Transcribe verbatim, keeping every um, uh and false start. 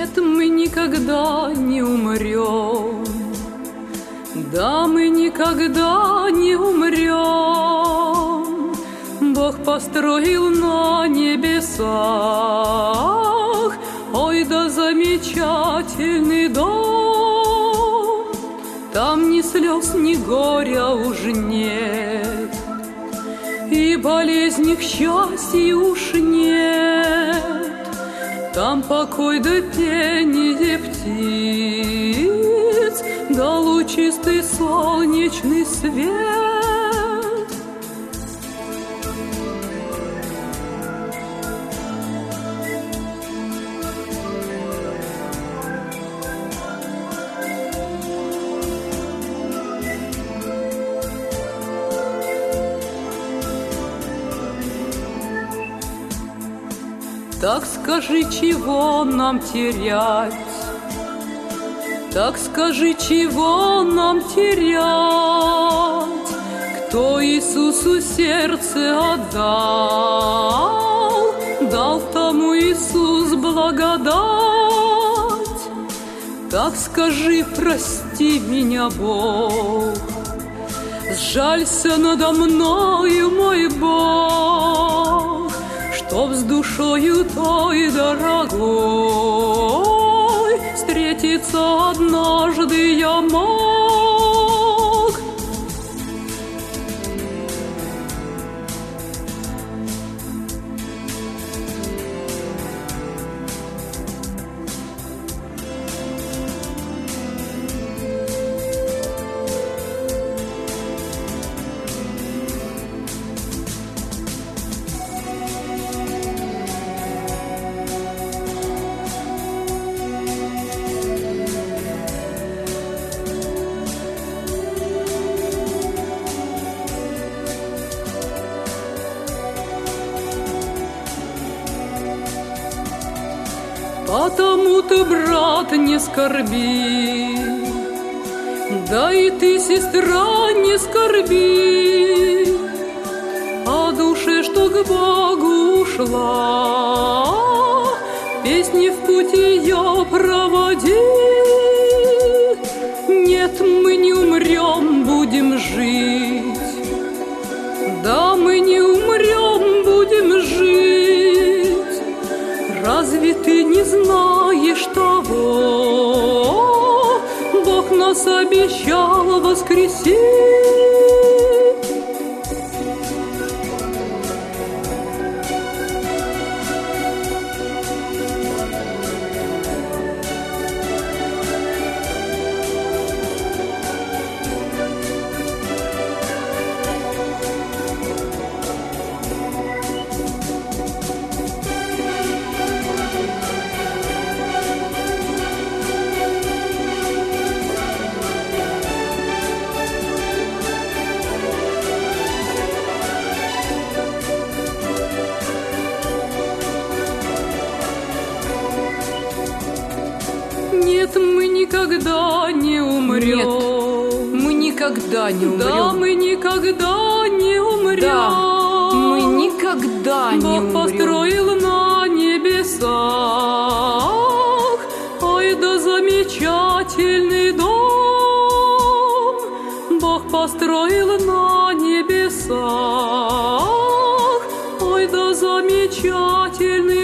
Нет, мы никогда не умрем. Да, мы никогда не умрем. Бог построил на небесах, ой, да замечательный дом. Там ни слез, ни горя уж нет, и болезни, к счастью, уж нет. Там покой да пение птиц, да лучистый солнечный свет. Так скажи, чего нам терять? Так скажи, чего нам терять? Кто Иисусу сердце отдал, дал тому Иисус благодать. Так скажи, прости меня, Бог, сжалься надо мною, мой Бог, чтоб с душою той дорогой встретиться однажды я мог. Потому ты, брат, не скорби, да и ты, сестра, не скорби о душе, что к Богу ушла, песни в путь ее проводи. Нет, мы не умрем, будем жить, да, мы не умрем, будем жить. Разве ты не знаешь того? Бог нас обещал воскресить. Нет, мы никогда не умрем. Нет, мы никогда не умрем. Да, мы никогда не умрем. Да, мы никогда не Бог умрем. построил на небесах, ой, да замечательный дом. Бог построил на небесах, ой, да замечательный